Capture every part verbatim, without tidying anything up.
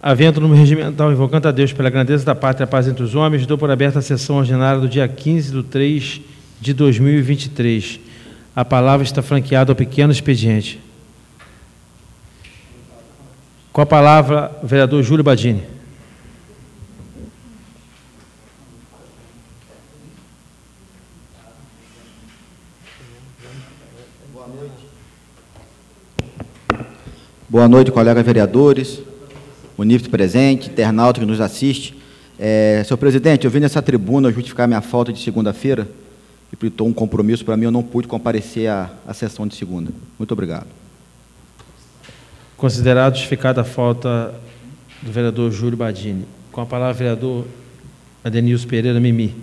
Havendo no regimental invocando a Deus pela grandeza da pátria e a paz entre os homens, dou por aberta a sessão ordinária do dia quinze de três de dois mil e vinte e três. A palavra está franqueada ao pequeno expediente. Com a palavra, o vereador Júlio Badini. Boa noite. Boa noite, colegas vereadores, munícipe presente, internauta que nos assiste. É, senhor presidente, eu vim nessa tribuna justificar minha falta de segunda-feira e pintou um compromisso para mim, eu não pude comparecer à, à sessão de segunda. Muito obrigado. Considerado justificada a falta do vereador Júlio Badini. Com a palavra, vereador Adenilson Pereira Mimi.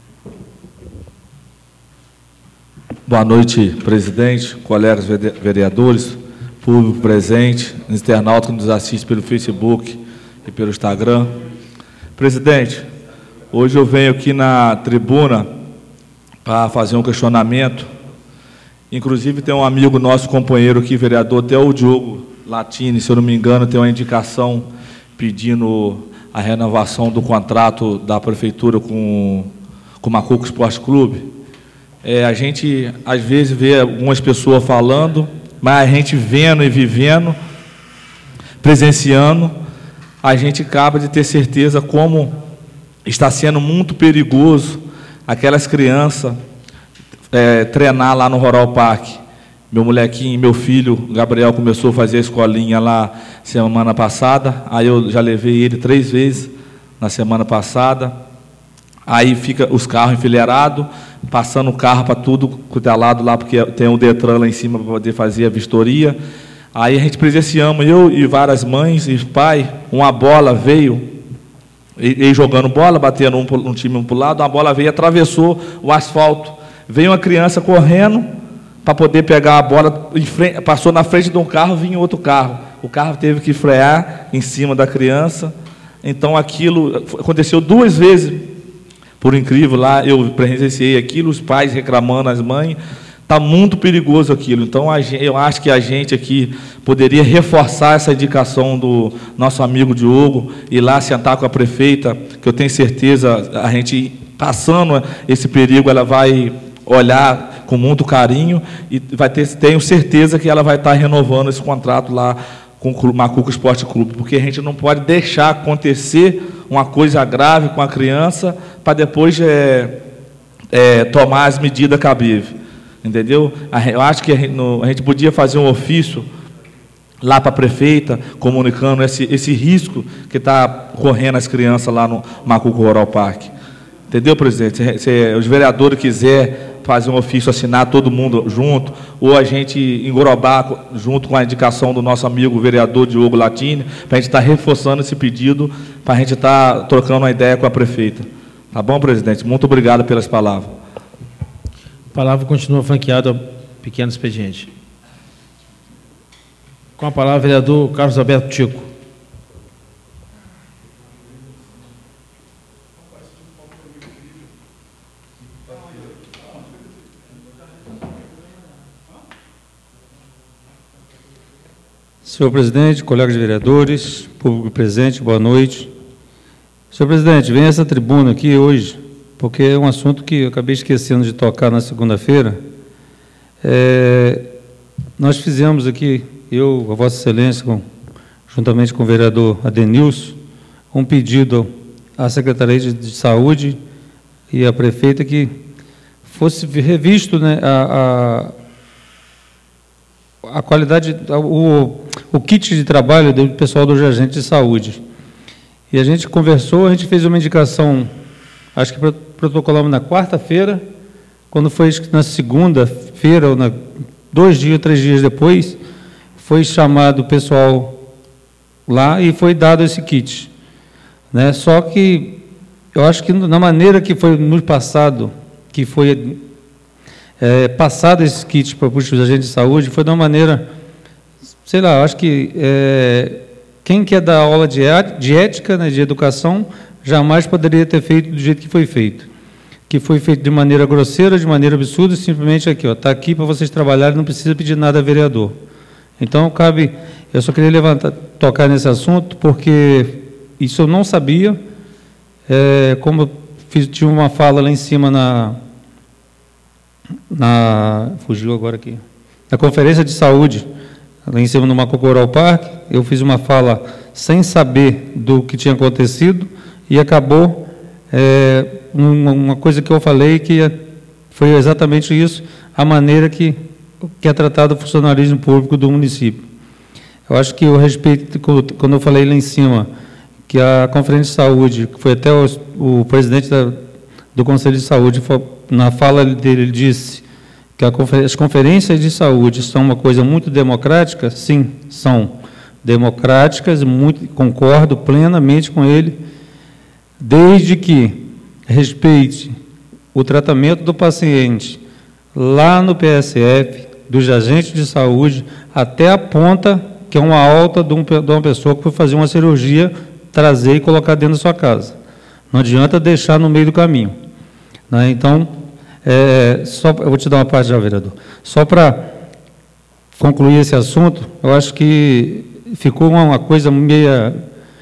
Boa noite, presidente, colegas vereadores, público presente, internauta que nos assiste pelo Facebook e pelo Instagram. Presidente, hoje eu venho aqui na tribuna para fazer um questionamento. Inclusive, tem um amigo nosso, companheiro aqui, vereador, até o Diogo Latini, se eu não me engano, tem uma indicação pedindo a renovação do contrato da prefeitura com, com o Macuco Esporte Clube. É, a gente, às vezes, vê algumas pessoas falando, mas a gente vendo e vivendo, presenciando, a gente acaba de ter certeza como está sendo muito perigoso aquelas crianças é, treinar lá no Rural Park. Meu molequinho, meu filho, Gabriel, começou a fazer a escolinha lá semana passada, aí eu já levei ele três vezes na semana passada, aí fica os carros enfileirados, passando o carro para tudo, cuidado lá, porque tem um Detran lá em cima para poder fazer a vistoria. Aí a gente presenciamos, eu e várias mães e pai, uma bola veio, ele jogando bola, batendo um, um time um para o lado, uma bola veio e atravessou o asfalto. Veio uma criança correndo para poder pegar a bola, em frente, passou na frente de um carro, vinha outro carro. O carro teve que frear em cima da criança. Então aquilo aconteceu duas vezes. Por incrível, lá eu presenciei aquilo, os pais reclamando, as mães, está muito perigoso aquilo. Então, a gente, eu acho que a gente aqui poderia reforçar essa indicação do nosso amigo Diogo, ir lá sentar com a prefeita, que eu tenho certeza, a gente passando esse perigo, ela vai olhar com muito carinho e vai ter, tenho certeza que ela vai estar renovando esse contrato lá com o Macuco Esporte Clube, porque a gente não pode deixar acontecer uma coisa grave com a criança para depois é, é, tomar as medidas cabíveis, entendeu? Eu acho que a gente, no, a gente podia fazer um ofício lá para a prefeita, comunicando esse, esse risco que está correndo as crianças lá no Macuco Rural Park. Entendeu, presidente? Se, se os vereadores quiserem fazer um ofício, assinar todo mundo junto, ou a gente englobar junto com a indicação do nosso amigo vereador Diogo Latini, para a gente estar reforçando esse pedido, para a gente estar trocando uma ideia com a prefeita. Tá bom, presidente? Muito obrigado pelas palavras. A palavra continua franqueada ao pequeno expediente. Com a palavra, vereador Carlos Alberto Tico. Senhor presidente, colegas vereadores, público presente, boa noite. Senhor presidente, venho a essa tribuna aqui hoje, porque é um assunto que eu acabei esquecendo de tocar na segunda-feira. É, nós fizemos aqui, eu, a Vossa Excelência, com, juntamente com o vereador Adenilson, um pedido à Secretaria de, de Saúde e à prefeita que fosse revisto, né, a, a a qualidade, o, o kit de trabalho do pessoal do agente de saúde. E a gente conversou, a gente fez uma indicação, acho que protocolamos na quarta-feira, quando foi na segunda-feira, ou na, dois dias, três dias depois, foi chamado o pessoal lá e foi dado esse kit. Né? Só que eu acho que na maneira que foi no passado, que foi é, passado esse kit para os agentes de saúde, foi de uma maneira, sei lá, acho que é, quem quer dar aula de, de ética, né, de educação, jamais poderia ter feito do jeito que foi feito. Que foi feito de maneira grosseira, de maneira absurda, simplesmente aqui, ó, está aqui para vocês trabalharem, não precisa pedir nada a vereador. Então, cabe, Eu só queria levantar, tocar nesse assunto, porque isso eu não sabia, é, como eu fiz, tive uma fala lá em cima na, na... fugiu agora aqui. Na Conferência de Saúde, lá em cima no Macuco Rural Park, eu fiz uma fala sem saber do que tinha acontecido e acabou é, uma, uma coisa que eu falei que foi exatamente isso, a maneira que, que é tratado o funcionalismo público do município. Eu acho que o respeito, quando eu falei lá em cima, que a Conferência de Saúde, que foi até o, o presidente da, do Conselho de Saúde, na fala dele, ele disse que a confer, as conferências de saúde são uma coisa muito democrática. Sim, são democráticas, muito, concordo plenamente com ele, desde que respeite o tratamento do paciente lá no P S F, dos agentes de saúde, até a ponta que é uma alta de, um, de uma pessoa que foi fazer uma cirurgia, trazer e colocar dentro da sua casa. Não adianta deixar no meio do caminho. Né? Então, é, só, eu vou te dar uma parte já, vereador. Só para concluir esse assunto, eu acho que ficou uma, uma coisa meia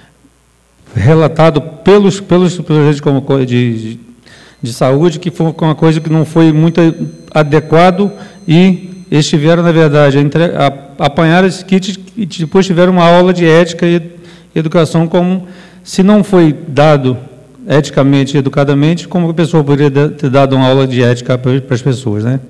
relatado pelos, pelos, pelos agentes de, de, de saúde, que foi uma coisa que não foi muito adequado e eles tiveram, na verdade, a entre, a, apanhar esse kit e depois tiveram uma aula de ética e educação, como se não foi dado eticamente e educadamente, como a pessoa poderia ter dado uma aula de ética para, para as pessoas. Né?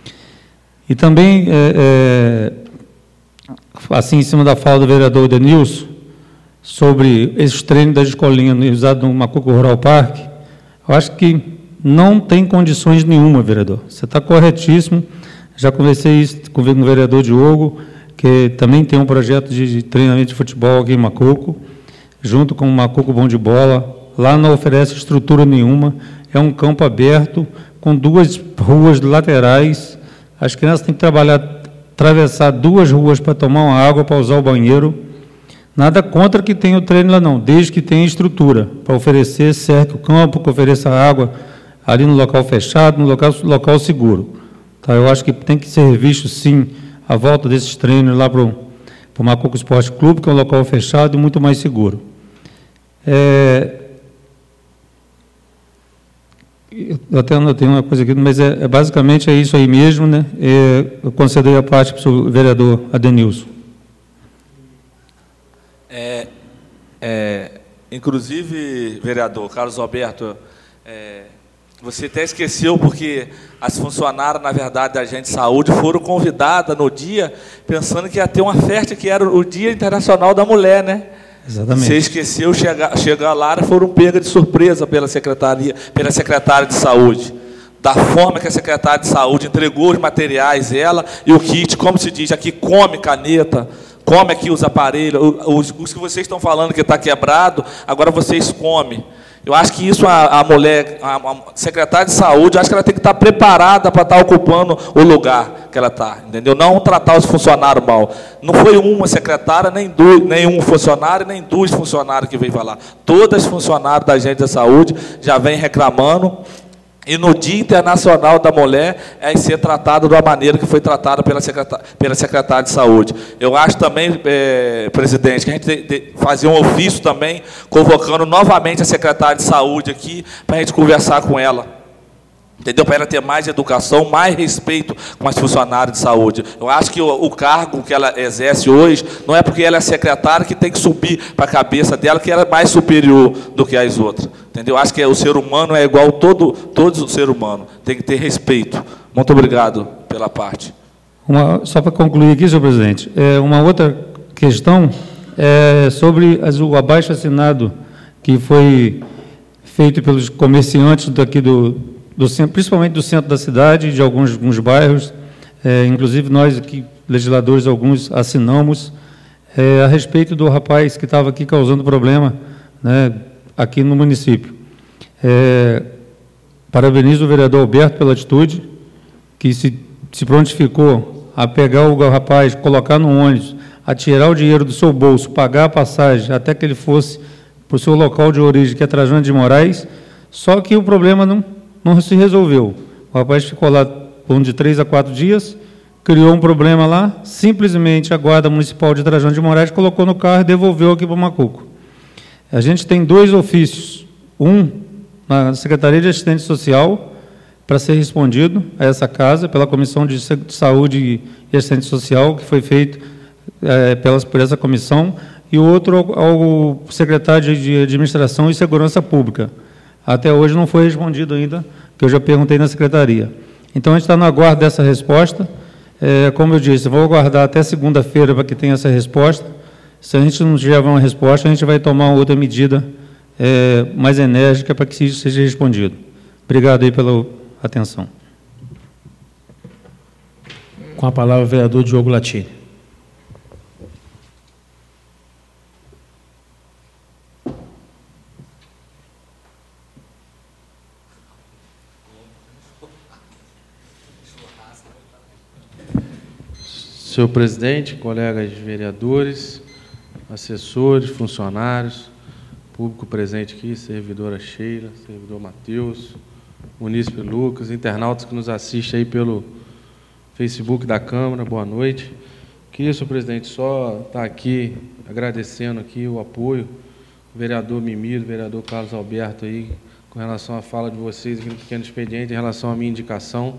E também, é, é, assim, em cima da fala do vereador Denilson, sobre esses treinos da escolinha usados no Macuco Rural Park, eu acho que não tem condições nenhuma, vereador. Você está corretíssimo. Já conversei isso com o vereador Diogo, que também tem um projeto de treinamento de futebol aqui em Macuco, junto com o Macuco Bom de Bola. Lá não oferece estrutura nenhuma, é um campo aberto, com duas ruas laterais. As crianças têm que trabalhar, atravessar duas ruas para tomar uma água, para usar o banheiro. Nada contra que tenha o treino lá não, desde que tenha estrutura, para oferecer, cerque o campo, que ofereça água ali no local fechado, no local, local seguro. Tá, eu acho que tem que ser visto, sim, a volta desses treinos lá para o Macuco Esporte Clube, que é um local fechado e muito mais seguro. É, eu até anotei uma coisa aqui, mas é, é, basicamente é isso aí mesmo, né? É, eu concedei a parte para o vereador Adenilson. É, é, inclusive, vereador Carlos Alberto, é, você até esqueceu, porque as funcionárias, na verdade, da agente de saúde foram convidadas no dia, pensando que ia ter uma festa, que era o Dia Internacional da Mulher, né? Exatamente. Você esqueceu, chegar, chegar lá e foram pegas de surpresa pela secretaria, pela secretária de saúde. Da forma que a secretária de saúde entregou os materiais, ela e o kit, como se diz aqui, come caneta, come aqui os aparelhos, os, os que vocês estão falando que está quebrado, agora vocês comem. Eu acho que isso, a, a mulher, a, a secretária de saúde, eu acho que ela tem que estar preparada para estar ocupando o lugar que ela está, entendeu? Não tratar os funcionários mal. Não foi uma secretária, nem, dois, nem um funcionário, nem dois funcionários que veio falar. Todas as funcionárias da agente da saúde já vêm reclamando. E no Dia Internacional da Mulher é ser tratado da maneira que foi tratada pela secretária, pela secretária de saúde. Eu acho também, é, presidente, que a gente tem, tem, fazer um ofício também, convocando novamente a secretária de saúde aqui, para a gente conversar com ela. Entendeu? Para ela ter mais educação, mais respeito com as funcionárias de saúde. Eu acho que o, o cargo que ela exerce hoje, não é porque ela é secretária que tem que subir para a cabeça dela, que ela é mais superior do que as outras. Entendeu? Eu acho que o ser humano é igual a todo, todos os seres humanos. Tem que ter respeito. Muito obrigado pela parte. Uma, só para concluir aqui, senhor presidente, é, uma outra questão é sobre as, o abaixo-assinado que foi feito pelos comerciantes daqui do... Do centro, principalmente do centro da cidade, de alguns, alguns bairros, é, inclusive nós aqui, legisladores, alguns assinamos, é, a respeito do rapaz que estava aqui causando problema, né, aqui no município. É, parabenizo o vereador Alberto pela atitude, que se, se prontificou a pegar o rapaz, colocar no ônibus, a tirar o dinheiro do seu bolso, pagar a passagem, até que ele fosse para o seu local de origem, que é Trajano de Moraes, só que o problema não... não se resolveu. O rapaz ficou lá por de três a quatro dias, criou um problema lá, simplesmente a Guarda Municipal de Trajano de Moraes colocou no carro e devolveu aqui para o Macuco. A gente tem dois ofícios, um na Secretaria de Assistência Social, para ser respondido a essa casa, pela Comissão de Saúde e Assistência Social, que foi feito é, pelas, por essa comissão, e o outro ao, ao secretário de Administração e Segurança Pública. Até hoje não foi respondido ainda, que eu já perguntei na Secretaria. Então, a gente está no aguardo dessa resposta. É, como eu disse, vou aguardar até segunda-feira para que tenha essa resposta. Se a gente não tiver uma resposta, a gente vai tomar outra medida é, mais enérgica para que isso seja respondido. Obrigado aí pela atenção. Com a palavra o vereador Diogo Latini. Senhor presidente, colegas vereadores, assessores, funcionários, público presente aqui, servidora Sheila, servidor Matheus, munícipe Lucas, internautas que nos assistem aí pelo Facebook da Câmara, boa noite. Queria, senhor presidente, só estar aqui agradecendo aqui o apoio do vereador Mimir, do vereador Carlos Alberto aí, com relação à fala de vocês aqui no pequeno expediente, em relação à minha indicação.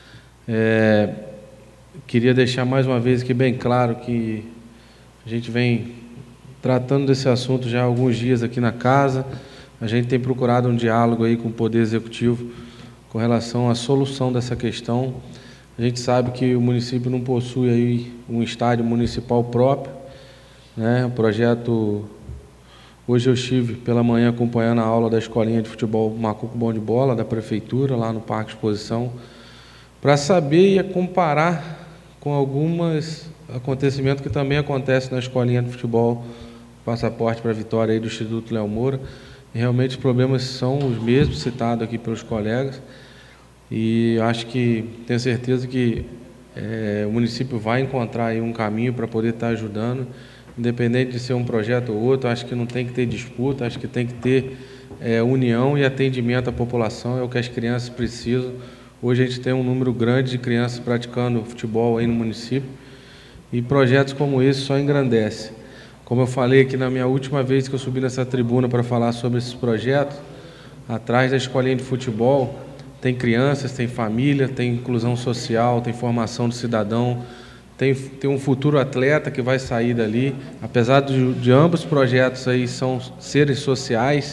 É, queria deixar mais uma vez aqui bem claro que a gente vem tratando desse assunto já há alguns dias aqui na casa. A gente tem procurado um diálogo aí com o Poder Executivo com relação à solução dessa questão. A gente sabe que o município não possui aí um estádio municipal próprio, né? O projeto... Hoje eu estive pela manhã acompanhando a aula da escolinha de futebol Macuco Bom de Bola, da Prefeitura, lá no Parque Exposição, para saber e comparar com alguns acontecimentos que também acontecem na escolinha de futebol Passaporte para a Vitória aí do Instituto Léo Moura. E realmente os problemas são os mesmos citados aqui pelos colegas, e acho que tenho certeza que é, o município vai encontrar aí um caminho para poder estar ajudando, independente de ser um projeto ou outro. Acho que não tem que ter disputa, acho que tem que ter é, união e atendimento à população, é o que as crianças precisam. Hoje a gente tem um número grande de crianças praticando futebol aí no município, e projetos como esse só engrandecem. Como eu falei aqui na minha última vez que eu subi nessa tribuna para falar sobre esses projetos, atrás da escolinha de futebol tem crianças, tem família, tem inclusão social, tem formação do cidadão, tem, tem um futuro atleta que vai sair dali. Apesar de, de ambos os projetos aí são seres sociais,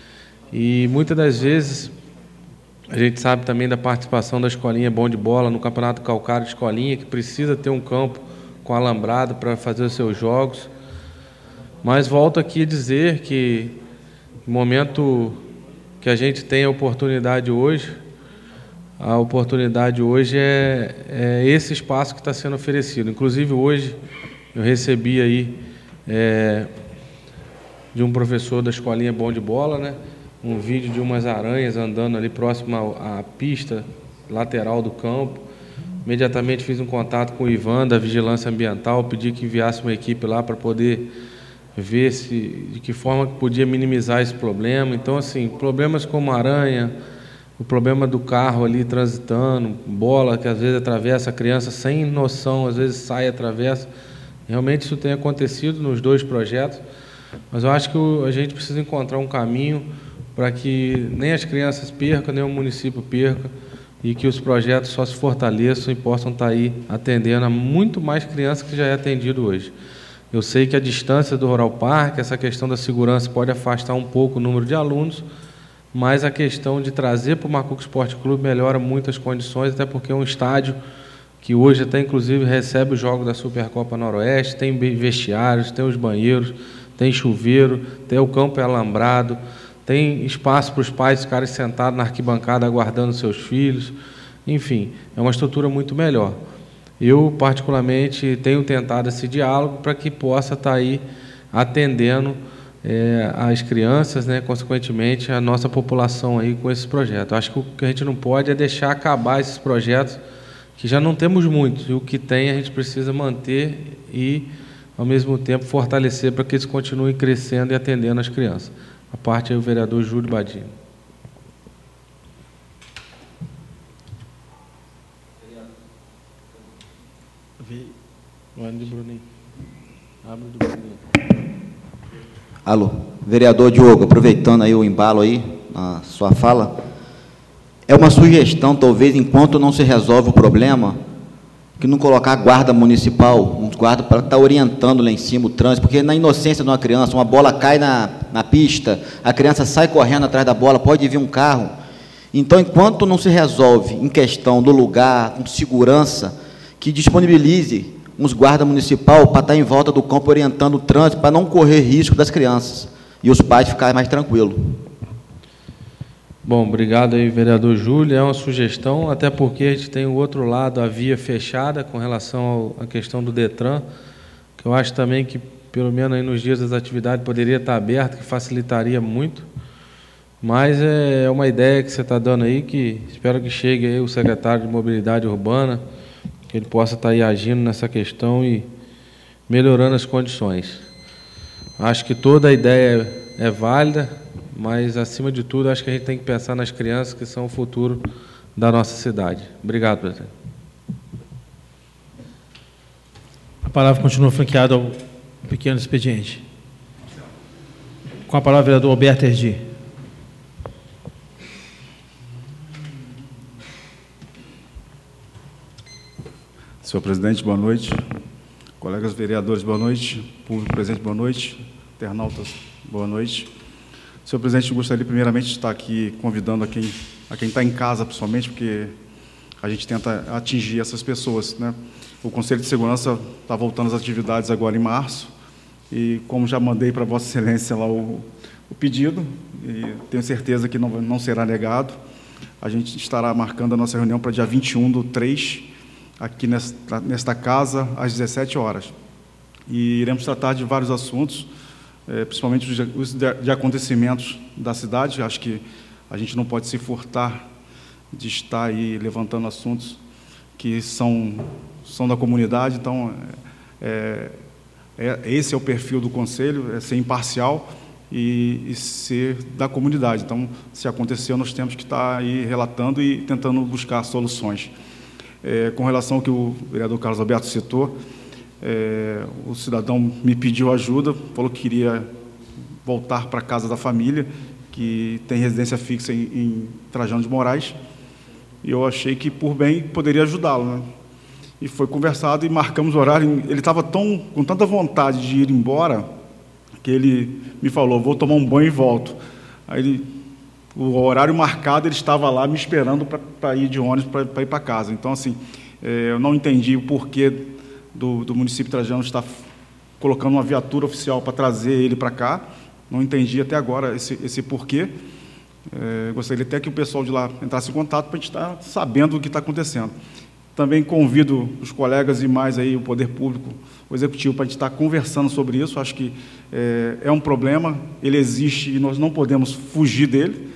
e muitas das vezes a gente sabe também da participação da escolinha Bom de Bola no Campeonato Calcário de Escolinha, que precisa ter um campo com alambrado para fazer os seus jogos. Mas volto aqui a dizer que no momento que a gente tem a oportunidade hoje, a oportunidade hoje é, é esse espaço que está sendo oferecido. Inclusive hoje eu recebi aí é, de um professor da escolinha Bom de Bola, né, um vídeo de umas aranhas andando ali próximo à, à pista lateral do campo. Imediatamente fiz um contato com o Ivan da Vigilância Ambiental, pedi que enviasse uma equipe lá para poder ver se, de que forma podia minimizar esse problema. Então, assim, problemas como aranha, o problema do carro ali transitando, bola que às vezes atravessa a criança sem noção, às vezes sai e atravessa. Realmente isso tem acontecido nos dois projetos, mas eu acho que a gente precisa encontrar um caminho para que nem as crianças percam, nem o município perca, e que os projetos só se fortaleçam e possam estar aí atendendo a muito mais crianças que já é atendido hoje. Eu sei que a distância do Rural Park, essa questão da segurança pode afastar um pouco o número de alunos, mas a questão de trazer para o Macuco Esporte Clube melhora muitas condições, até porque é um estádio que hoje até inclusive recebe os jogos da Supercopa Noroeste, tem vestiários, tem os banheiros, tem chuveiro, tem o campo alambrado, tem espaço para os pais ficarem sentados na arquibancada aguardando seus filhos. Enfim, é uma estrutura muito melhor. Eu, particularmente, tenho tentado esse diálogo para que possa estar aí atendendo é, as crianças, né, consequentemente, a nossa população aí com esses projetos. Acho que o que a gente não pode é deixar acabar esses projetos, que já não temos muitos, e o que tem a gente precisa manter e, ao mesmo tempo, fortalecer para que eles continuem crescendo e atendendo as crianças. A parte aí o vereador Júlio Badini. Mano de Bruninho. Abre do Bruninho. Alô, vereador Diogo, aproveitando aí o embalo aí, na sua fala, é uma sugestão, talvez, enquanto não se resolve o problema, que não colocar guarda municipal, um guarda para estar orientando lá em cima o trânsito, porque na inocência de uma criança, uma bola cai na, na pista, a criança sai correndo atrás da bola, pode vir um carro. Então, enquanto não se resolve em questão do lugar, com segurança, que disponibilize uns guarda municipal para estar em volta do campo orientando o trânsito, para não correr risco das crianças e os pais ficarem mais tranquilos. Bom, obrigado aí, vereador Júlio. É uma sugestão, até porque a gente tem o outro lado, a via fechada, com relação ao, à questão do DETRAN, que eu acho também que, pelo menos aí nos dias das atividades, poderia estar aberto, que facilitaria muito. Mas é uma ideia que você está dando aí, que espero que chegue aí o secretário de Mobilidade Urbana, que ele possa estar aí agindo nessa questão e melhorando as condições. Acho que toda a ideia é válida, mas, acima de tudo, acho que a gente tem que pensar nas crianças que são o futuro da nossa cidade. Obrigado, presidente. A palavra continua franqueada ao pequeno expediente. Com a palavra, o vereador Alberto Erdi. Senhor presidente, boa noite. Colegas vereadores, boa noite. Público presente, boa noite. Internautas, boa noite. Senhor presidente, eu gostaria primeiramente de estar aqui convidando a quem a quem está em casa, principalmente, porque a gente tenta atingir essas pessoas, né? O Conselho de Segurança está voltando às atividades agora em março, e como já mandei para Vossa Excelência lá o, o pedido, e tenho certeza que não, não será negado, a gente estará marcando a nossa reunião para dia vinte e um do três, aqui nesta, nesta casa, às dezessete horas. E iremos tratar de vários assuntos, É, principalmente os de, de acontecimentos da cidade. Acho que a gente não pode se furtar de estar aí levantando assuntos que são, são da comunidade. Então, é, é, esse é o perfil do Conselho, é ser imparcial e, e ser da comunidade. Então, se aconteceu, nós temos que estar aí relatando e tentando buscar soluções. É, com relação ao que o vereador Carlos Alberto citou, É, o cidadão me pediu ajuda, falou que queria voltar para a casa da família, que tem residência fixa em, em Trajano de Moraes, e eu achei que, por bem, poderia ajudá-lo, né? E foi conversado e marcamos o horário. Ele estava tão, com tanta vontade de ir embora, que ele me falou, vou tomar um banho e volto. Aí, ele, o horário marcado, ele estava lá me esperando para ir de ônibus, para ir para casa. Então, assim, é, eu não entendi o porquê Do, do município de Trajano está colocando uma viatura oficial para trazer ele para cá. Não entendi até agora esse, esse porquê. É, gostaria até que o pessoal de lá entrasse em contato para a gente estar sabendo o que está acontecendo. Também convido os colegas e mais aí o poder público, o executivo, para a gente estar conversando sobre isso. Acho que é, é um problema, ele existe e nós não podemos fugir dele.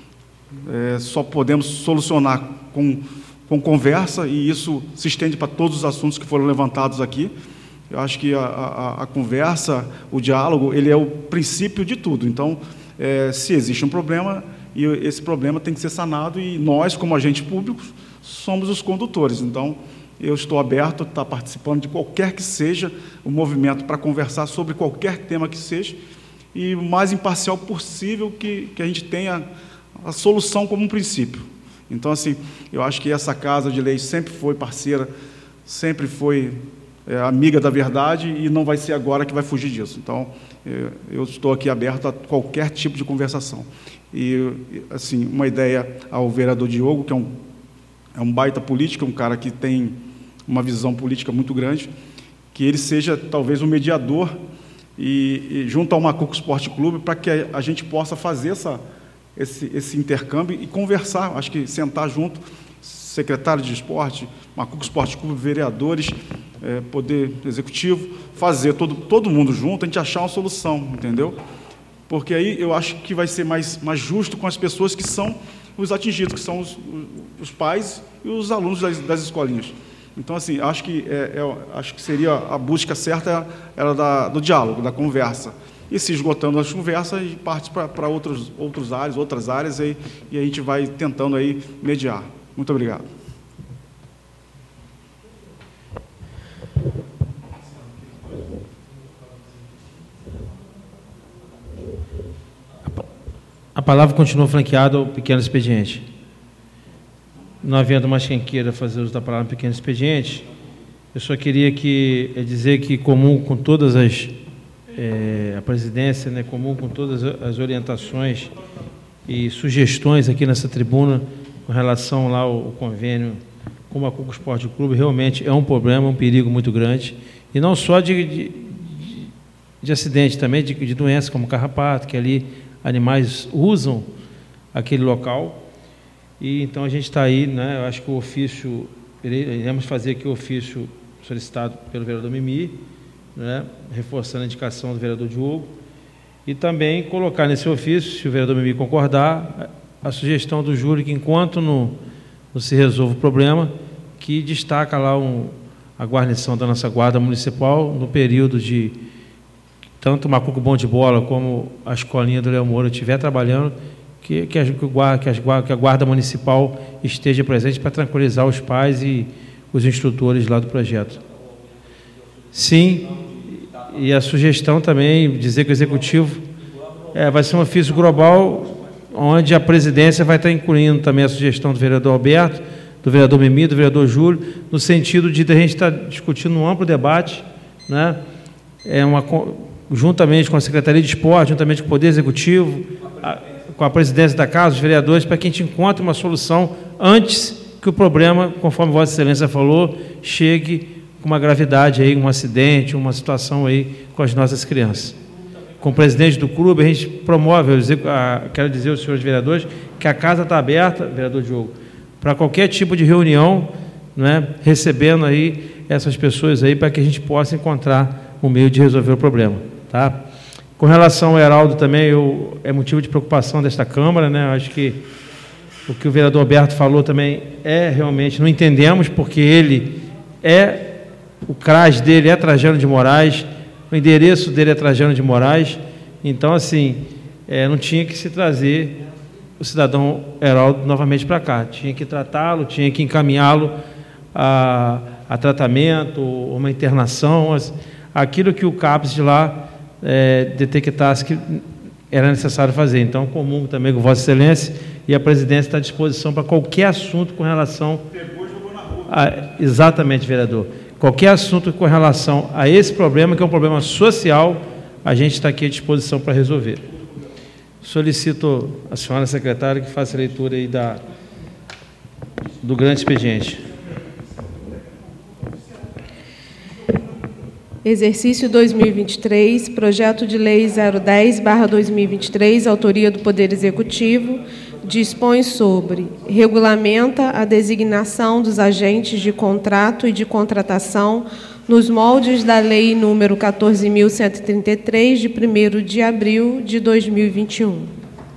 É, só podemos solucionar com com conversa, e isso se estende para todos os assuntos que foram levantados aqui. Eu acho que a, a, a conversa, o diálogo, ele é o princípio de tudo. Então, é, se existe um problema, e esse problema tem que ser sanado, e nós, como agentes públicos, somos os condutores. Então, eu estou aberto a estar participando de qualquer que seja o movimento para conversar sobre qualquer tema que seja, e o mais imparcial possível que, que a gente tenha a solução como um princípio. Então, assim, eu acho que essa Casa de Leis sempre foi parceira, sempre foi é, amiga da verdade, e não vai ser agora que vai fugir disso. Então, eu, eu estou aqui aberto a qualquer tipo de conversação. E, assim, uma ideia ao vereador Diogo, que é um, é um baita político, um cara que tem uma visão política muito grande, que ele seja, talvez, um mediador, e, e junto ao Macuco Esporte Clube, para que a, a gente possa fazer essa... Esse, esse intercâmbio e conversar, acho que sentar junto, secretário de esporte, Macuco Esporte Clube, vereadores, é, poder executivo, fazer todo, todo mundo junto, a gente achar uma solução, entendeu? Porque aí eu acho que vai ser mais, mais justo com as pessoas que são os atingidos, que são os, os pais e os alunos das, das escolinhas. Então, assim, acho que, é, é, acho que seria a busca certa era da, do diálogo, da conversa. E se esgotando as conversas, e parte para outros, outros áreas, outras áreas, e, e a gente vai tentando aí mediar. Muito obrigado. palavra continua franqueada ao pequeno expediente. Não havendo mais quem queira fazer uso da palavra pequeno expediente, eu só queria que, é dizer que, comum com todas as... É, a presidência, né, comum com todas as orientações e sugestões aqui nessa tribuna com relação lá ao, ao convênio com o Macuco Esporte Clube, realmente é um problema, um perigo muito grande, e não só de, de, de acidente, também de, de doenças como carrapato, que ali animais usam aquele local, e então a gente está aí, né, eu acho que o ofício, iremos fazer aqui o ofício solicitado pelo vereador Mimi, né, reforçando a indicação do vereador Diogo, e também colocar nesse ofício, se o vereador Mimi concordar, a sugestão do júri que, enquanto não, não se resolve o problema, que destaca lá um, a guarnição da nossa guarda municipal no período de tanto o Macuco Bom de Bola como a escolinha do Léo Moura estiver trabalhando, que, que, a, que, o guarda, que, as, que a guarda municipal esteja presente para tranquilizar os pais e os instrutores lá do projeto. Sim, e a sugestão também, dizer que o Executivo é, vai ser um ofício global, onde a presidência vai estar incluindo também a sugestão do vereador Alberto, do vereador Mimi, do vereador Júlio, no sentido de a gente estar discutindo um amplo debate, né, é uma, juntamente com a Secretaria de Esporte, juntamente com o Poder Executivo, a, com a presidência da Casa, os vereadores, para que a gente encontre uma solução antes que o problema, conforme Vossa Excelência falou, chegue com uma gravidade aí, um acidente, uma situação aí com as nossas crianças. Com o presidente do clube, a gente promove, eu dizer, a, quero dizer aos senhores vereadores, que a casa está aberta, vereador Diogo, para qualquer tipo de reunião, né, recebendo aí essas pessoas aí, para que a gente possa encontrar um meio de resolver o problema. Tá? Com relação ao Heraldo também, eu, é motivo de preocupação desta Câmara, né, eu acho que o que o vereador Alberto falou também é realmente, não entendemos, porque ele é... O C R A S dele é Trajano de Moraes, o endereço dele é Trajano de Moraes, então, assim, é, não tinha que se trazer o cidadão Heraldo novamente para cá, tinha que tratá-lo, tinha que encaminhá-lo a, a tratamento, uma internação, as, aquilo que o CAPES de lá é, detectasse que era necessário fazer. Então, comum também com Vossa Excelência, e a presidência está à disposição para qualquer assunto com relação... A, exatamente, vereador. Qualquer assunto com relação a esse problema, que é um problema social, a gente está aqui à disposição para resolver. Solicito a senhora secretária que faça a leitura aí da, do grande expediente. Exercício dois mil e vinte e três, projeto de lei zero dez barra dois mil e vinte e três, autoria do Poder Executivo, dispõe sobre, regulamenta a designação dos agentes de contrato e de contratação nos moldes da Lei número quatorze mil cento e trinta e três, de primeiro de abril de dois mil e vinte e um.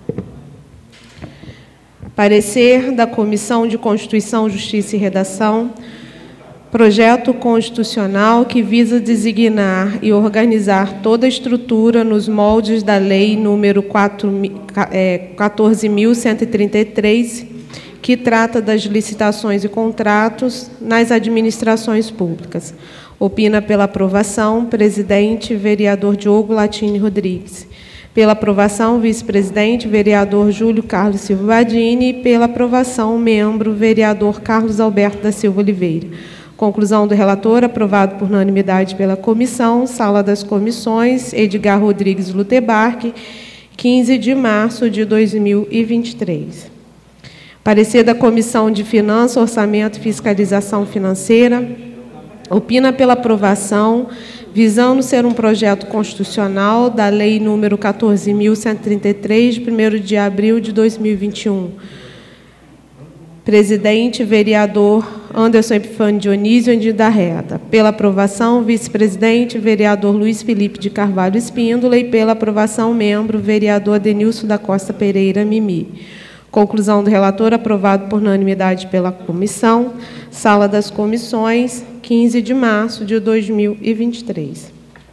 Parecer da Comissão de Constituição, Justiça e Redação, projeto constitucional que visa designar e organizar toda a estrutura nos moldes da Lei número quatorze mil cento e trinta e três, que trata das licitações e contratos nas administrações públicas. Opina pela aprovação, presidente, vereador Diogo Latini Rodrigues. Pela aprovação, vice-presidente, vereador Júlio Carlos Silva Badini. E pela aprovação, membro, vereador Carlos Alberto da Silva Oliveira. Conclusão do relator, aprovado por unanimidade pela comissão, sala das comissões, Edgar Rodrigues Lutebarque, quinze de março de dois mil e vinte e três. Parecer da Comissão de Finanças, Orçamento e Fiscalização Financeira, opina pela aprovação, visando ser um projeto constitucional da Lei número quatorze mil cento e trinta e três, de primeiro de abril de dois mil e vinte e um. Presidente, vereador Anderson Epifânio Dionísio da Reta. Pela aprovação, vice-presidente, vereador Luiz Felipe de Carvalho Espíndola. E pela aprovação, membro, vereador Denilson da Costa Pereira Mimi. Conclusão do relator, aprovado por unanimidade pela comissão. Sala das comissões, quinze de março de dois mil e vinte e três.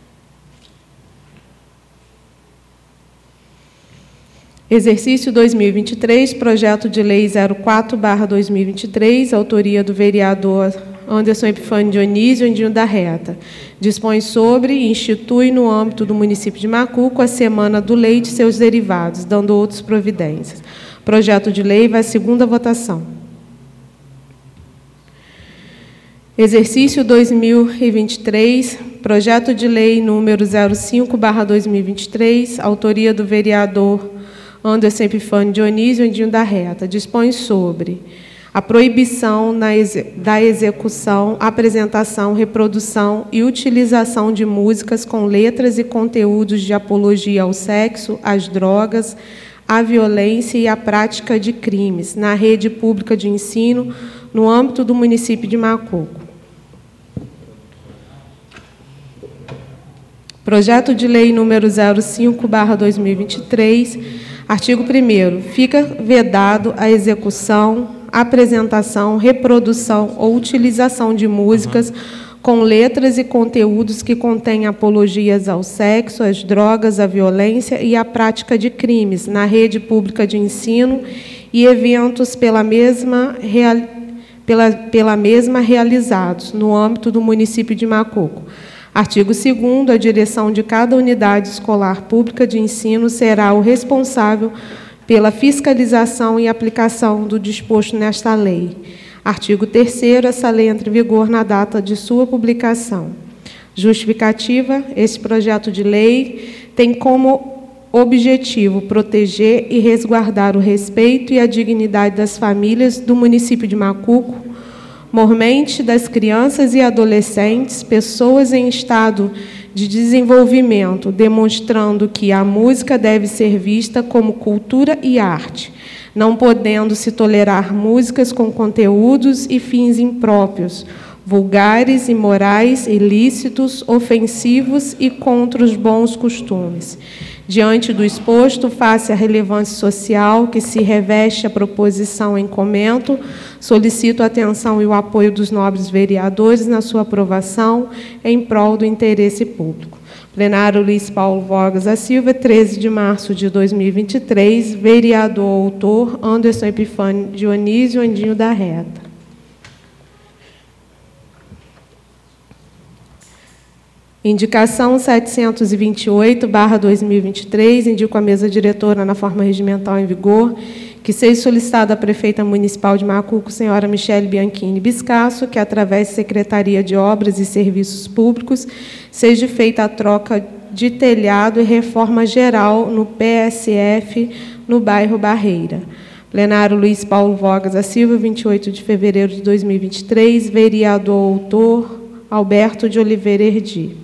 Exercício dois mil e vinte e três, projeto de lei zero quatro barra dois mil e vinte e três, autoria do vereador Anderson Epifânio Dionísio Andinho da Reta. Dispõe sobre e institui no âmbito do município de Macuco a Semana do Leite e seus derivados, dando outras providências. Projeto de lei vai à segunda votação. Exercício dois mil e vinte e três, projeto de lei número zero cinco barra dois mil e vinte e três, autoria do vereador Anderson Epifânio Dionísio Andinho da Reta. Dispõe sobre a proibição na exe da execução, apresentação, reprodução e utilização de músicas com letras e conteúdos de apologia ao sexo, às drogas, à violência e à prática de crimes na rede pública de ensino no âmbito do município de Macuco. Projeto de lei número zero cinco barra dois mil e vinte e três, artigo primeiro. Fica vedado a execução, apresentação, reprodução ou utilização de músicas com letras e conteúdos que contêm apologias ao sexo, às drogas, à violência e à prática de crimes na rede pública de ensino e eventos pela mesma, real, pela, pela mesma realizados no âmbito do município de Macuco. Artigo segundo. A direção de cada unidade escolar pública de ensino será o responsável pela fiscalização e aplicação do disposto nesta lei. Artigo terceiro. Essa lei entra em vigor na data de sua publicação. Justificativa. Este projeto de lei tem como objetivo proteger e resguardar o respeito e a dignidade das famílias do município de Macuco, mormente das crianças e adolescentes, pessoas em estado de desenvolvimento, demonstrando que a música deve ser vista como cultura e arte, não podendo se tolerar músicas com conteúdos e fins impróprios, vulgares, imorais, ilícitos, ofensivos e contra os bons costumes. Diante do exposto, face à relevância social que se reveste a proposição em comento, solicito a atenção e o apoio dos nobres vereadores na sua aprovação em prol do interesse público. Plenário Luiz Paulo Vogas da Silva, treze de março de dois mil e vinte e três, vereador autor Anderson Epifânio Dionísio Andinho da Reta. Indicação setecentos e vinte e oito barra dois mil e vinte e três, indico a mesa diretora na forma regimental em vigor, que seja solicitada à prefeita municipal de Macuco, senhora Michele Bianchini Biscasso, que, através da Secretaria de Obras e Serviços Públicos, seja feita a troca de telhado e reforma geral no P S F, no bairro Barreira. Plenário Luiz Paulo Vogas da Silva, vinte e oito de fevereiro de dois mil e vinte e três, vereador autor Alberto de Oliveira Erdi.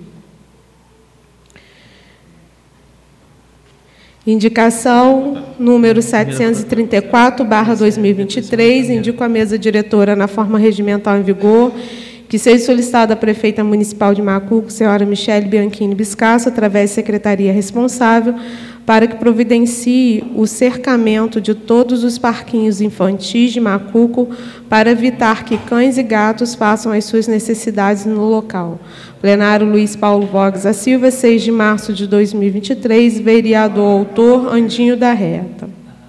Indicação número setecentos e trinta e quatro barra dois mil e vinte e três, indico a mesa diretora na forma regimental em vigor, que seja solicitada à prefeita municipal de Macuco, senhora Michele Bianchini Biscasso, através da secretaria responsável, para que providencie o cercamento de todos os parquinhos infantis de Macuco para evitar que cães e gatos façam as suas necessidades no local. Plenário Luiz Paulo Vogas da Silva, seis de março de dois mil e vinte e três, vereador autor Andinho da Reta.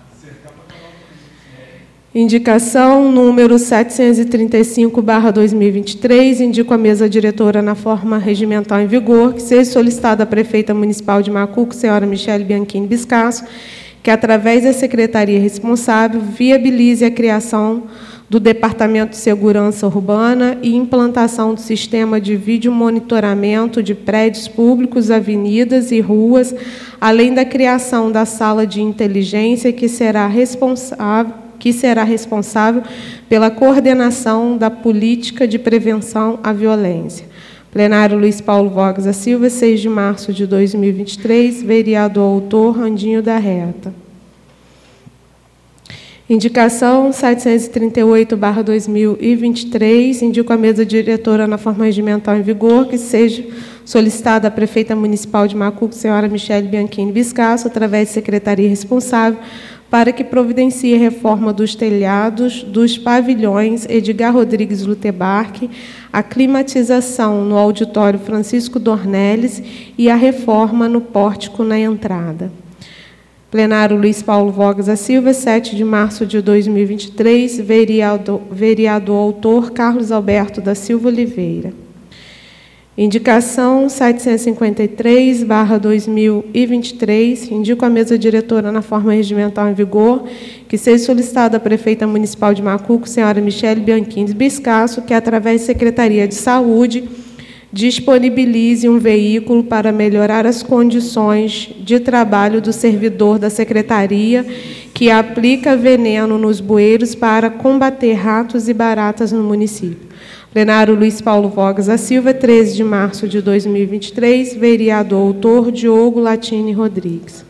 Indicação número setecentos e trinta e cinco barra dois mil e vinte e três, indico a mesa diretora na forma regimental em vigor, que seja solicitada à prefeita municipal de Macuco, senhora Michele Bianchini Biscasso, que, através da secretaria responsável, viabilize a criação do Departamento de Segurança Urbana e implantação do sistema de vídeo monitoramento de prédios públicos, avenidas e ruas, além da criação da sala de inteligência, que será responsável que será responsável pela coordenação da política de prevenção à violência. Plenário Luiz Paulo Vogas da Silva, seis de março de dois mil e vinte e três, vereador autor Andinho da Reta. Indicação setecentos e trinta e oito barra dois mil e vinte e três, indico a mesa diretora na forma regimental em vigor, que seja solicitada à prefeita municipal de Macuco, senhora Michele Bianchini Biscasso, através da secretaria responsável, para que providencie a reforma dos telhados dos pavilhões Edgar Rodrigues Lutebarque, a climatização no auditório Francisco Dornelles e a reforma no pórtico na entrada. Plenário Luiz Paulo Vogas da Silva, sete de março de dois mil e vinte e três, vereador, vereador autor Carlos Alberto da Silva Oliveira. Indicação setecentos e cinquenta e três barra dois mil e vinte e três, indico à mesa diretora na forma regimental em vigor que seja solicitada à prefeita municipal de Macuco, senhora Michele Bianchini Biscasso, que, através da Secretaria de Saúde, disponibilize um veículo para melhorar as condições de trabalho do servidor da Secretaria que aplica veneno nos bueiros para combater ratos e baratas no município. Plenário Luiz Paulo Vogas da Silva, treze de março de dois mil e vinte e três, vereador autor Diogo Latini Rodrigues.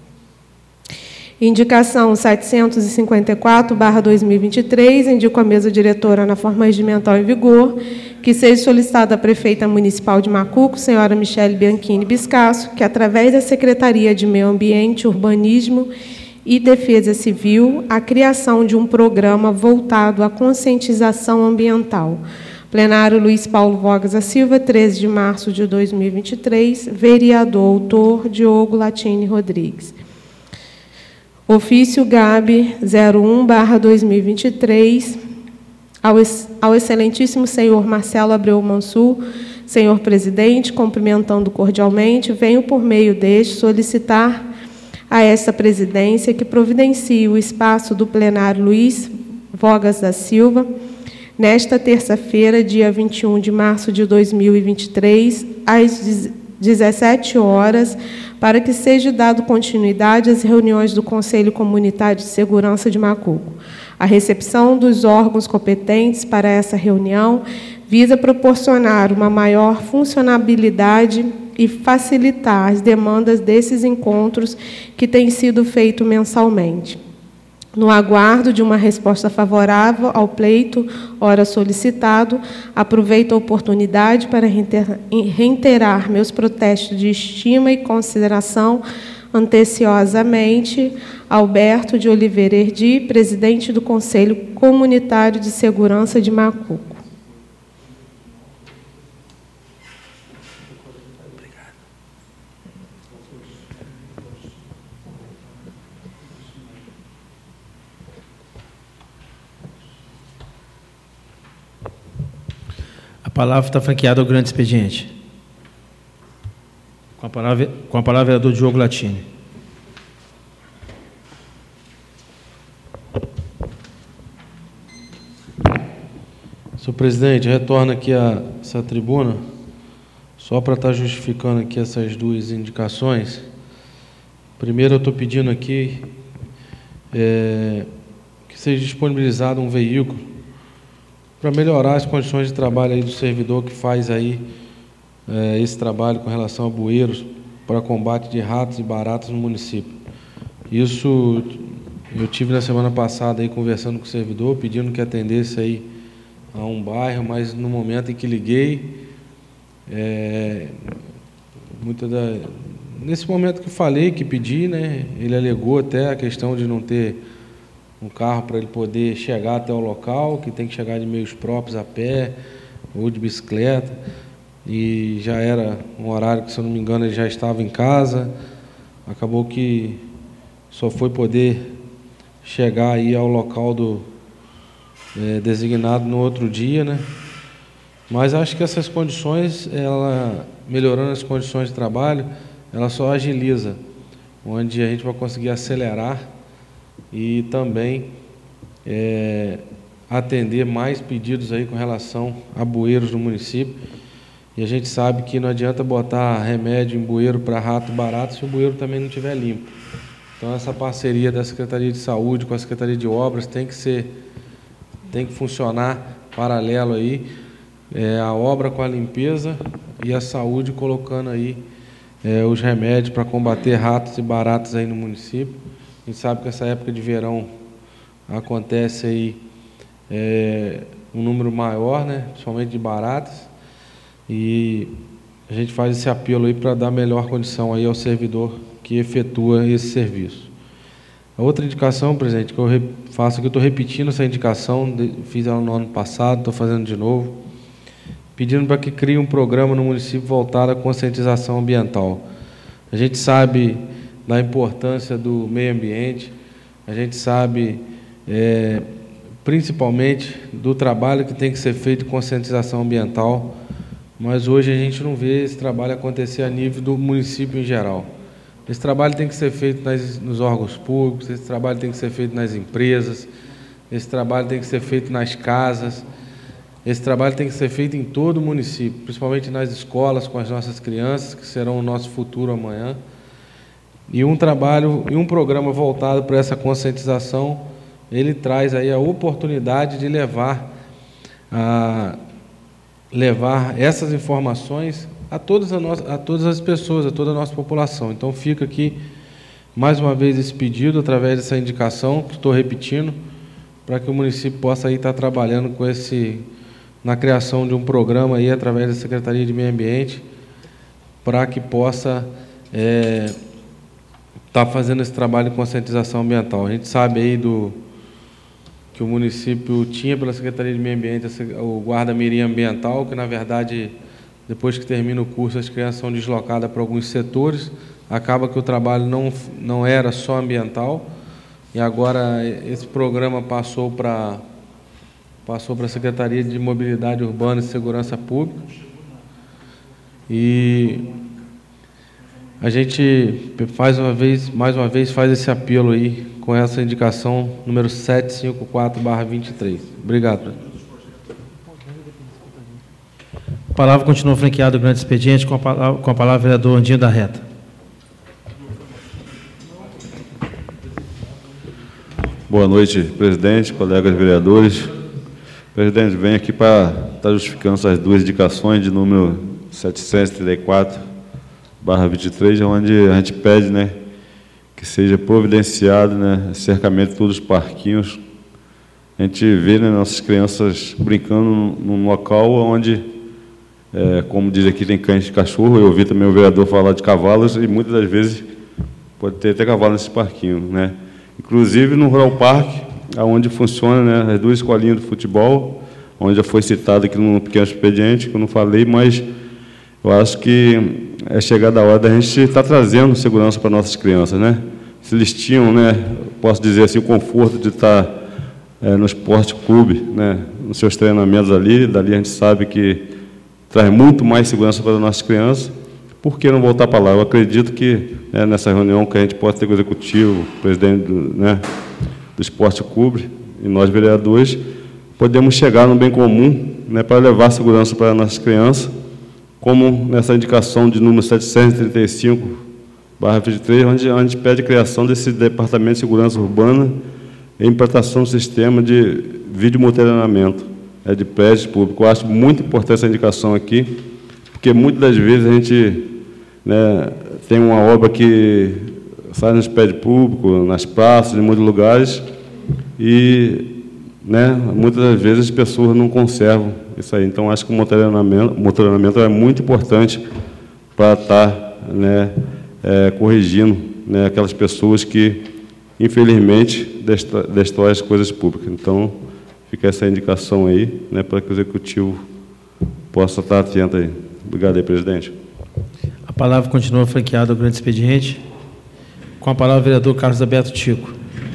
Indicação setecentos e cinquenta e quatro barra dois mil e vinte e três, indico à mesa diretora na forma regimental em vigor que seja solicitada à prefeita municipal de Macuco, senhora Michele Bianchini Biscasso, que, através da Secretaria de Meio Ambiente, Urbanismo e Defesa Civil, a criação de um programa voltado à conscientização ambiental. Plenário Luiz Paulo Vogas da Silva, treze de março de dois mil e vinte e três, vereador autor Diogo Latini Rodrigues. Ofício G A B zero um barra dois mil e vinte e três, ao, ao excelentíssimo senhor Marcelo Abreu Mansur, senhor presidente, cumprimentando cordialmente, venho por meio deste solicitar a esta presidência que providencie o espaço do plenário Luiz Vogas da Silva, nesta terça-feira, dia vinte e um de março de dois mil e vinte e três, às dezessete horas, para que seja dado continuidade às reuniões do Conselho Comunitário de Segurança de Macuco. A recepção dos órgãos competentes para essa reunião visa proporcionar uma maior funcionabilidade e facilitar as demandas desses encontros que têm sido feitos mensalmente. No aguardo de uma resposta favorável ao pleito, ora solicitado, aproveito a oportunidade para reiterar meus protestos de estima e consideração anteciosamente Alberto de Oliveira Erdi, presidente do Conselho Comunitário de Segurança de Macuco. A palavra está franqueada ao grande expediente. Com a palavra, com a palavra vereador Diogo Latini. Senhor presidente, retorno aqui a essa tribuna, só para estar justificando aqui essas duas indicações. Primeiro, eu estou pedindo aqui é, que seja disponibilizado um veículo para melhorar as condições de trabalho aí do servidor que faz aí é, esse trabalho com relação a bueiros para combate de ratos e baratas no município. Isso eu tive na semana passada aí conversando com o servidor, pedindo que atendesse aí a um bairro, mas no momento em que liguei, é, muita da, nesse momento que falei, que pedi, né, ele alegou até a questão de não ter um carro para ele poder chegar até o local, que tem que chegar de meios próprios, a pé ou de bicicleta, e já era um horário que, se eu não me engano, ele já estava em casa, acabou que só foi poder chegar aí ao local do, é, designado no outro dia, né? Mas acho que essas condições, ela, melhorando as condições de trabalho, ela só agiliza, onde a gente vai conseguir acelerar e também é, atender mais pedidos aí com relação a bueiros no município. E a gente sabe que não adianta botar remédio em bueiro para rato barato se o bueiro também não estiver limpo. Então, essa parceria da Secretaria de Saúde com a Secretaria de Obras tem que ser, tem que funcionar paralelo aí, é, a obra com a limpeza e a saúde colocando aí é, os remédios para combater ratos e baratas aí no município. A gente sabe que essa época de verão acontece aí é, um número maior, né, principalmente de baratas, e a gente faz esse apelo aí para dar melhor condição aí ao servidor que efetua esse serviço. A outra indicação, presidente, que eu faço aqui, eu estou repetindo essa indicação, fiz ela no ano passado, estou fazendo de novo, pedindo para que crie um programa no município voltado à conscientização ambiental. A gente sabe da importância do meio ambiente, a gente sabe, é, principalmente, do trabalho que tem que ser feito de conscientização ambiental, mas hoje a gente não vê esse trabalho acontecer a nível do município em geral. Esse trabalho tem que ser feito nas, nos órgãos públicos, esse trabalho tem que ser feito nas empresas, esse trabalho tem que ser feito nas casas, esse trabalho tem que ser feito em todo o município, principalmente nas escolas, com as nossas crianças, que serão o nosso futuro amanhã. E um trabalho, e um programa voltado para essa conscientização, ele traz aí a oportunidade de levar, a, levar essas informações a todas, a, no, a todas as pessoas, a toda a nossa população. Então, fica aqui, mais uma vez, esse pedido, através dessa indicação, que estou repetindo, para que o município possa aí estar trabalhando com esse, na criação de um programa aí, através da Secretaria de Meio Ambiente, para que possa é, estar fazendo esse trabalho de conscientização ambiental. A gente sabe aí do, que o município tinha pela Secretaria de Meio Ambiente o guarda-mirim ambiental, que, na verdade, depois que termina o curso, as crianças são deslocadas para alguns setores, acaba que o trabalho não, não era só ambiental, e agora esse programa passou para passou para a Secretaria de Mobilidade Urbana e Segurança Pública. E a gente faz uma vez, mais uma vez faz esse apelo aí com essa indicação número setecentos e cinquenta e quatro barra vinte e três. Obrigado. A palavra continua franqueada do grande expediente, com a palavra, com a palavra o vereador Andinho da Reta. Boa noite, presidente, colegas vereadores. Presidente, venho aqui para estar justificando essas duas indicações de número setecentos e trinta e quatro barra vinte e três, onde a gente pede, né, que seja providenciado, né, cercamento de todos os parquinhos. A gente vê, né, nossas crianças brincando num, num local onde, é, como diz aqui, tem cães de cachorro. Eu ouvi também o vereador falar de cavalos, e muitas das vezes pode ter até cavalo nesse parquinho, né? Inclusive no Rural Park, onde funciona, né, as duas escolinhas de futebol, onde já foi citado aqui no pequeno expediente, que eu não falei, mas eu acho que é chegada a hora da gente estar trazendo segurança para nossas crianças, né? Se eles tinham, né, posso dizer assim, o conforto de estar é, no esporte clube, né, nos seus treinamentos ali, dali a gente sabe que traz muito mais segurança para as nossas crianças. Por que não voltar para lá? Eu acredito que, né, nessa reunião que a gente pode ter com o executivo, o presidente do, né, do Esporte Clube e nós, vereadores, podemos chegar no bem comum, né, para levar segurança para as nossas crianças, como nessa indicação de número setecentos e trinta e cinco barra vinte e três, onde a gente pede a criação desse Departamento de Segurança Urbana e implantação do sistema de vídeo monitoramento, é, de prédios públicos. Eu acho muito importante essa indicação aqui, porque muitas das vezes a gente, né, tem uma obra que sai nos prédios públicos, nas praças, em muitos lugares, e, né, muitas das vezes as pessoas não conservam isso aí. Então, acho que o monitoramento, monitoramento é muito importante para estar, né, é, corrigindo, né, aquelas pessoas que, infelizmente, destroem as coisas públicas. Então, fica essa indicação aí, né, para que o executivo possa estar atento aí. Obrigado aí, presidente. A palavra continua franqueada ao grande expediente. Com a palavra o vereador Carlos Alberto Tico.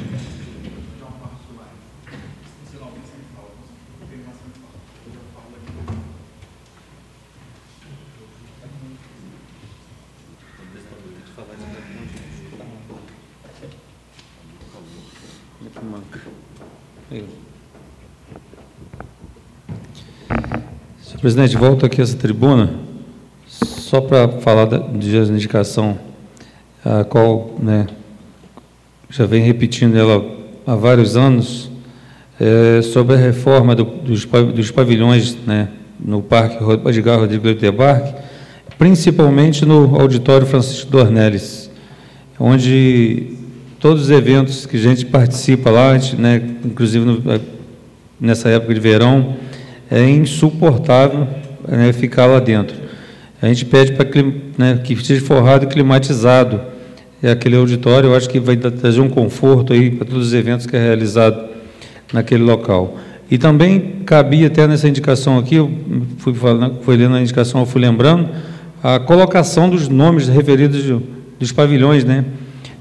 Senhor presidente, volto aqui a essa tribuna só para falar da, de indicação, a qual, né, já vem repetindo ela há vários anos, é, sobre a reforma do, dos, dos pavilhões, né, no Parque Edgar Rodrigues Leuterbach, principalmente no auditório Francisco Dornelles, onde todos os eventos que a gente participa lá, a gente, né, inclusive no, nessa época de verão, é insuportável, né, ficar lá dentro. A gente pede para que, né, que seja forrado e climatizado é aquele auditório. Eu acho que vai trazer um conforto aí para todos os eventos que é realizado naquele local. E também cabia até nessa indicação aqui, eu fui, falando, fui lendo a indicação, eu fui lembrando, a colocação dos nomes referidos dos pavilhões, né?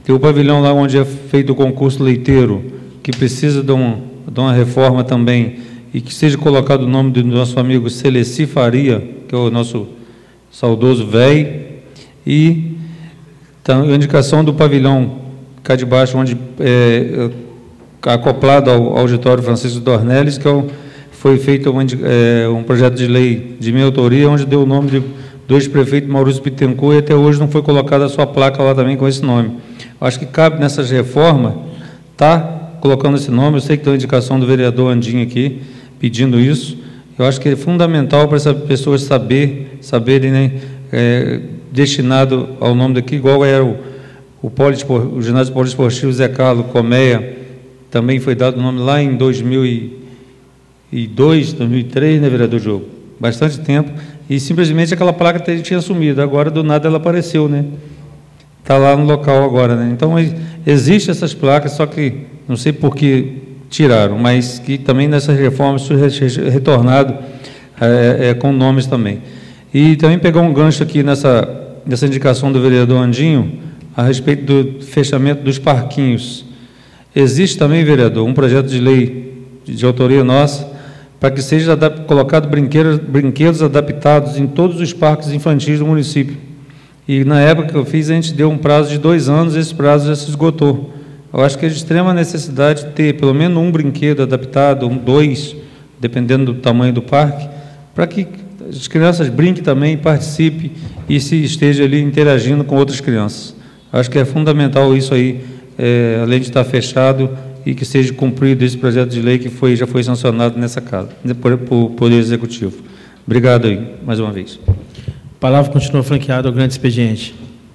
Tem o pavilhão lá onde é feito o concurso leiteiro, que precisa de, um, de uma reforma também, e que seja colocado o nome do nosso amigo Celeci Faria, que é o nosso saudoso velho, e então, a indicação do pavilhão cá de baixo, onde é, acoplado ao auditório Francisco Dornelles, que é o, foi feito um, é, um projeto de lei de minha autoria, onde deu o nome de, do ex-prefeito Maurício Bittencourt, e até hoje não foi colocada a sua placa lá também com esse nome. Eu acho que cabe nessas reformas, tá colocando esse nome. Eu sei que tem uma indicação do vereador Andinho aqui, pedindo isso. Eu acho que é fundamental para essas pessoas saber, saberem, né, é, destinado ao nome daqui, igual era o, o, polispor, o ginásio poliesportivo Zé Carlos Colmeia, também foi dado o nome lá em dois mil e dois, dois mil e três, né, vereador Diogo? Bastante tempo, e simplesmente aquela placa tinha sumido, agora do nada ela apareceu, né? Está lá no local agora, né? Então, existem essas placas, só que não sei por que tiraram, mas que também nessas reformas isso é retornado é, é, com nomes também. E também pegar um gancho aqui nessa, nessa indicação do vereador Andinho, a respeito do fechamento dos parquinhos. Existe também, vereador, um projeto de lei de, de autoria nossa, para que seja colocado brinquedos, brinquedos adaptados em todos os parques infantis do município. E, na época que eu fiz, a gente deu um prazo de dois anos, esse prazo já se esgotou. Eu acho que é de extrema necessidade ter pelo menos um brinquedo adaptado, um, dois, dependendo do tamanho do parque, para que as crianças brinquem também, participem e se esteja ali interagindo com outras crianças. Acho que é fundamental isso aí, é, além de estar fechado, e que seja cumprido esse projeto de lei que foi, já foi sancionado nessa casa, por, por Poder Executivo. Obrigado aí, mais uma vez. A palavra continua franqueada ao grande expediente.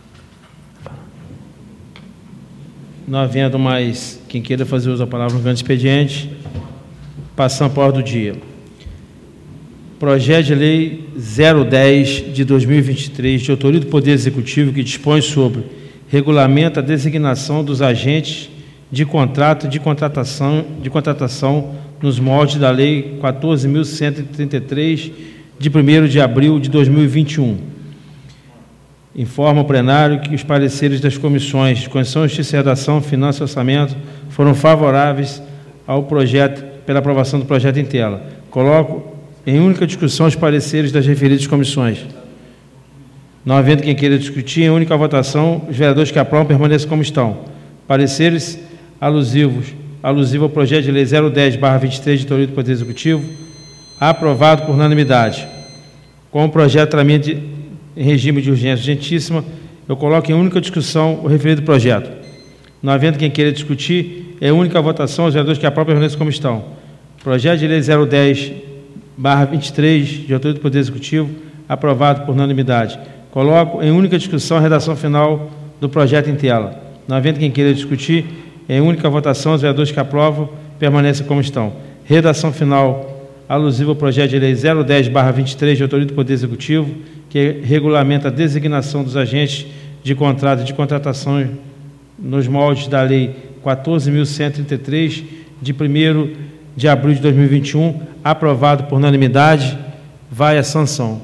Não havendo mais quem queira fazer uso da palavra no grande expediente, passamos para a ordem do dia. Projeto de Lei zero dez de dois mil e vinte e três, de autoria do Poder Executivo, que dispõe sobre regulamento a designação dos agentes de contrato de contratação, de contratação nos moldes da Lei quatorze mil cento e trinta e três, de primeiro de abril de dois mil e vinte e um. Informa o plenário que os pareceres das comissões de Constituição, Justiça e Redação, Finanças e Orçamento foram favoráveis ao projeto, pela aprovação do projeto em tela. Coloco em única discussão os pareceres das referidas comissões. Não havendo quem queira discutir, em única votação, os vereadores que aprovam permaneçam como estão. Pareceres alusivos, alusivo ao projeto de lei zero dez barra vinte e três, de autoria do Poder Executivo, aprovado por unanimidade. Com o projeto tramita em regime de urgência urgentíssima, eu coloco em única discussão o referido projeto. Não havendo quem queira discutir, é única votação, os vereadores que aprovam permaneçam como estão. Projeto de lei zero dez barra vinte e três, de autoria do Poder Executivo, aprovado por unanimidade. Coloco em única discussão a redação final do projeto em tela. Não havendo quem queira discutir, em única votação, os vereadores que aprovam permanecem como estão. Redação final alusiva ao projeto de lei zero dez barra vinte e três, de autoria do Poder Executivo, que regulamenta a designação dos agentes de contrato e de contratação nos moldes da Lei quatorze mil cento e trinta e três, de primeiro de abril de dois mil e vinte e um, aprovado por unanimidade, vai à sanção.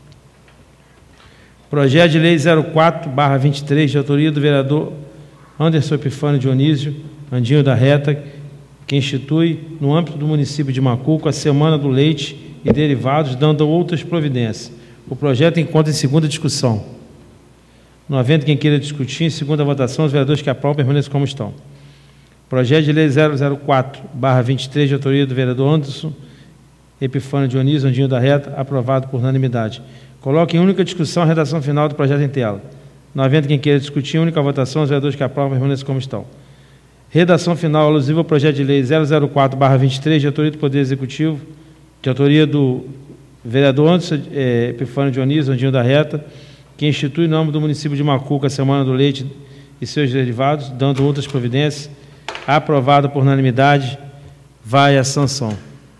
Projeto de lei zero quatro barra vinte e três, de autoria do vereador Anderson Epifânio Dionísio, Andinho da Reta, que institui, no âmbito do município de Macuco, a Semana do Leite e derivados, dando outras providências. O projeto encontra em segunda discussão. Não havendo quem queira discutir, em segunda votação, os vereadores que aprovam permaneçam como estão. Projeto de lei zero zero quatro barra vinte e três, de autoria do vereador Anderson Epifânio Dionísio, Andinho da Reta, aprovado por unanimidade. Coloque em única discussão a redação final do projeto em tela. Não havendo quem queira discutir, única votação, os vereadores que aprovam permaneçam como estão. Redação final alusiva ao projeto de lei zero zero quatro barra vinte e três, de autoria do Poder Executivo, de autoria do vereador Anderson é, Epifânio Dionísio, Andinho da Reta, que institui, em nome do município de Macuco, a Semana do Leite e seus derivados, dando outras providências, aprovado por unanimidade, vai à sanção.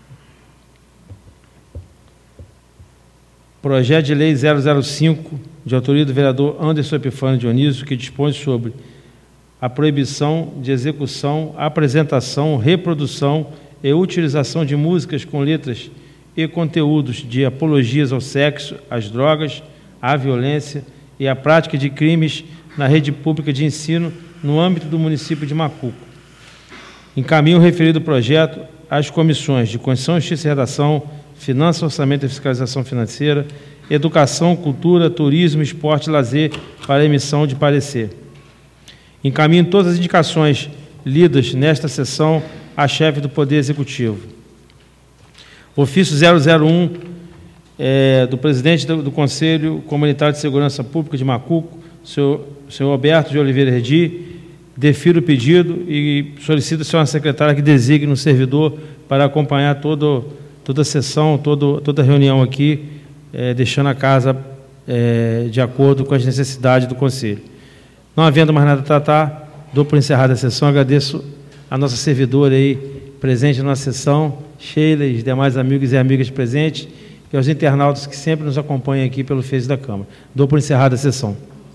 Projeto de lei zero zero cinco, de autoria do vereador Anderson Epifânio Dionísio, que dispõe sobre a proibição de execução, apresentação, reprodução e utilização de músicas com letras e conteúdos de apologias ao sexo, às drogas, à violência e à prática de crimes na rede pública de ensino no âmbito do município de Macuco. Encaminho o referido projeto às comissões de Constituição, Justiça e Redação, Finanças, Orçamento e Fiscalização Financeira, Educação, Cultura, Turismo, Esporte e Lazer para emissão de parecer. Encaminho todas as indicações lidas nesta sessão à chefe do Poder Executivo. Ofício zero zero um, é, do presidente do, do Conselho Comunitário de Segurança Pública de Macuco, senhor, senhor Alberto de Oliveira Redi, defiro o pedido e solicito a senhora secretária que designe um servidor para acompanhar todo, toda a sessão, todo, toda a reunião aqui, é, deixando a casa é, de acordo com as necessidades do Conselho. Não havendo mais nada a tratar, dou por encerrada a sessão. Agradeço a nossa servidora aí, presente na sessão, Sheila e os demais amigos e amigas presentes, e aos internautas que sempre nos acompanham aqui pelo Face da Câmara. Dou por encerrada a sessão.